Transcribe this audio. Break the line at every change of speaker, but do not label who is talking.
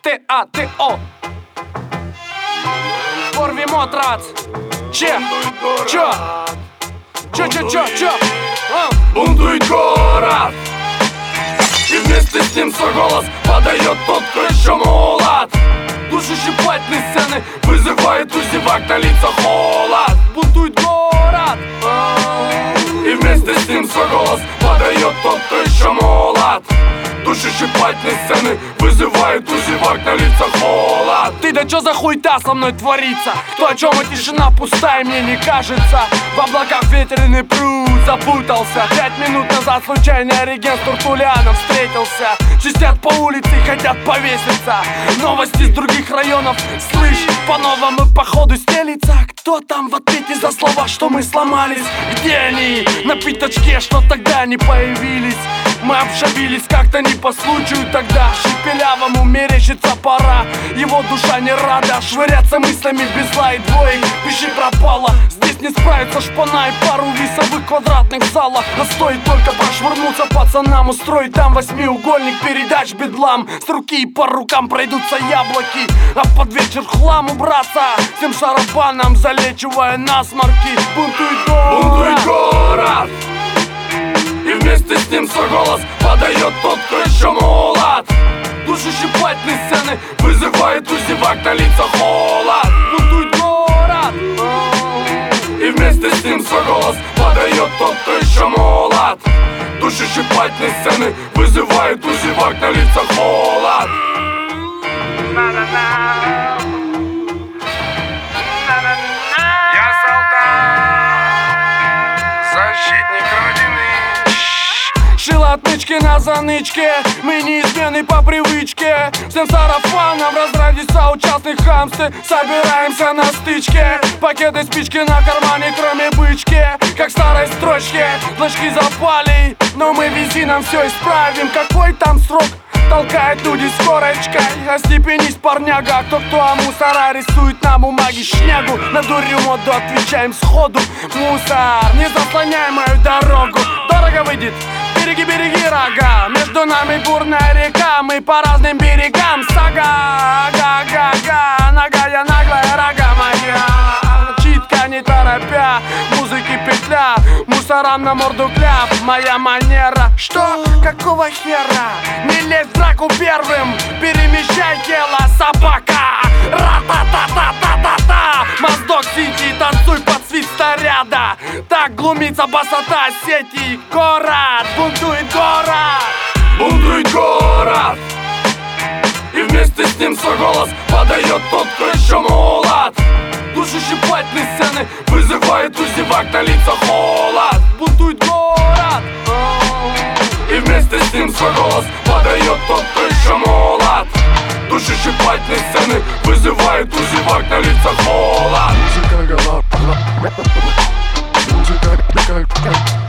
T-A-T-O. Порви Мотрац. Че?
Бунтует город, и вместе с ним свой голос подает тот, кто еще молод.
Душещипательные сцены
Вызывает у зевак на лицах холод.
Бунтует город,
и вместе с ним свой голос подает тот, кто еще молод. Душещипательные сцены вызывают у зевак на лицах холод.
Ты да чё за хуйта со мной творится? Кто о чем, и тишина пустая, мне не кажется. В облаках ветреный пруд запутался. 5 минут назад случайный реген с Туртуляном встретился. Чистят по улице и хотят повеситься. Новости с других районов, слышь, по-новому походу стелится. Кто там в ответе за слова, что мы сломались? Где они? На пятачке, что тогда не появились. Мы обшабились как-то не по случаю тогда. Шепелявому мерещится пора. Его душа не рада швыряться мыслями без зла и двоек. Пищи пропало, здесь не справится шпана и пару весовых квадратных залов. Но стоит только прошвырнуться пацанам, устроить там восьмиугольник передач бедлам. С руки по рукам пройдутся яблоки, а под вечер хлам убраться. Всем шарабаном залечивая насморки. Бунтует
город, и вместе с ним свой голос подает тот, кто еще молод.
Душещипательные сцены
вызывает у зевак на лицах холод.
Бунтует город,
и вместе с ним свой голос подает тот, кто еще молод. Душещипательные сцены вызывает у зевак на лицах холод.
Я солдат, защитник родины.
шила отмычки на занычке, мы неизменны по привычке. Всем сарафаном разрядись соучастных хамсты. Собираемся на стычке, пакеты спички на кармане, кроме бычки. Как в старой строчке, флажки запали, но мы везином все исправим. Какой там срок? Толкают люди с корочкой. Остепенись, парняга, а кто а мусора рисует на бумаге шнягу. На дурью моду отвечаем сходу. Мусор, не заслоняй мою дорогу. Дорого выйдет, береги рога. Между нами бурная река, мы по разным берегам. Сага, га-га-га, ногая наглая, рога моя. Читка не торопя, музыки петля, мусорам на морду кляп. Моя манера, что? Какого хера? Не лезь в драку первым, перемещай тело, собака. Ра-та-та-та-та-та-та. Моздок сиди, танцуй под свист снаряда. Так глумится басота сети. Город, бунтует город.
Бунтует город, и вместе с ним свой голос подает тот, кто еще молод.
Душещипательные сцены
вызывает у зевак на лицах холод.
Бунтует город,
и вместе с ним свой голос подает тот, кто еще молод. Душещипательные сцены вызывает у зевак на лицах холод.
Музыка